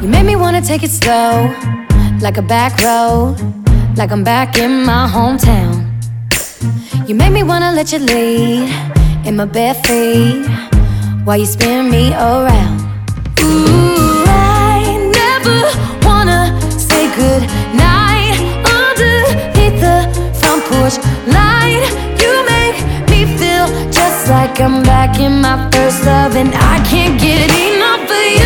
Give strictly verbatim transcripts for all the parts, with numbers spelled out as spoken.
You make me wanna take it slow, like a back road, like I'm back in my hometown. You make me wanna let you lead in my bare feet while you spin me around. Ooh, I never wanna say goodnight underneath the front porch light. You make me feel just like I'm back in my first love, and I can't get enough of you.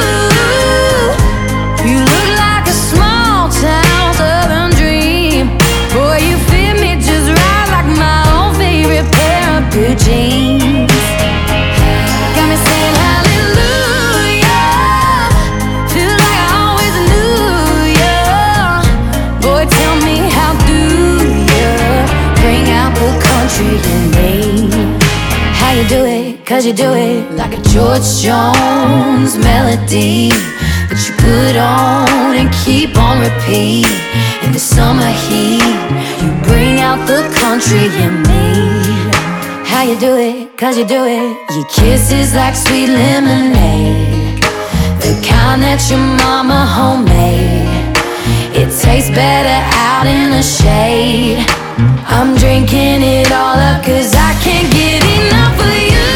You look like a small town southern dream. Boy, you fit me just right like my old favorite pair of blue jeans. Got me saying hallelujah, feel like I always knew ya. Boy, tell me how do ya bring out the country in me? How you do it, cause you do it like a George Jones melody that you put on and keep on repeat. In the summer heat, you bring out the country in me. How you do it, cause you do it. Your kisses like sweet lemonade, the kind that your mama homemade. It tastes better out in the shade. I'm drinking it all up cause I can't get enough of you.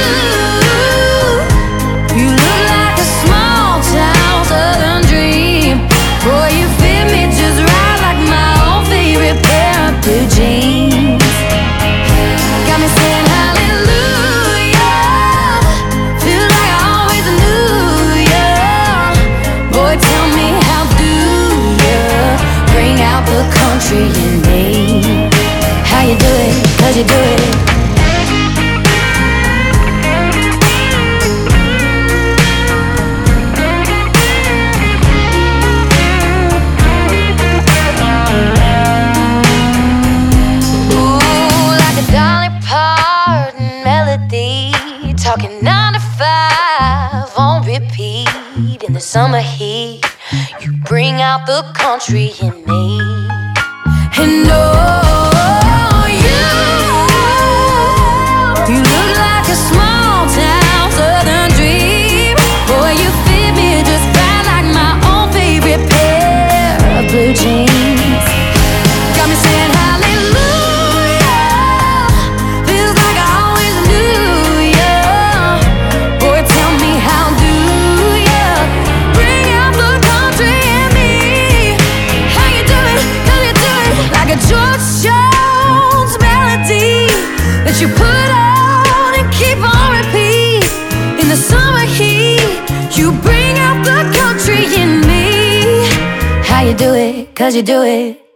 You look like a small town southern dream. Boy, you fit me just right like my old favorite pair of blue jeans. Got me saying hallelujah, feel like I always knew ya. Boy, tell me how do ya bring out the country in me? How you do it, cause you do it. Ooh, like a Dolly Parton melody, talking nine to five on repeat. In the summer heat, you bring out the country in me. And oh, you, you look like a small town southern dream. Boy, you fit me just right like my own favorite pair of blue jeans. Got me saying hallelujah, feels like I always knew ya. Boy, tell me how do ya bring out the country in me? How you do it, cause you do it like a George Jones melody that you put on and keep on repeat. In the summer heat, you bring out the country in me. How you do it, cause you do it.